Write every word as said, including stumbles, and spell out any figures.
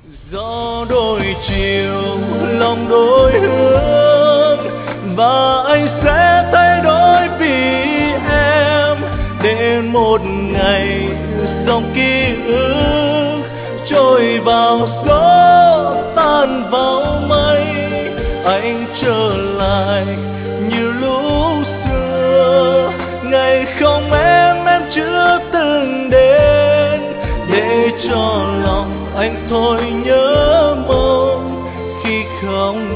Gió đôi chiều, lòng đôi hướng, và anh sẽ thay đổi vì em. Đến một ngày dòng ký ức trôi vào gió, tan vào mây, anh trở lại như lúc xưa. Ngày không em em chưa từng đến, để cho lòng anh thôi nhớ mong khi không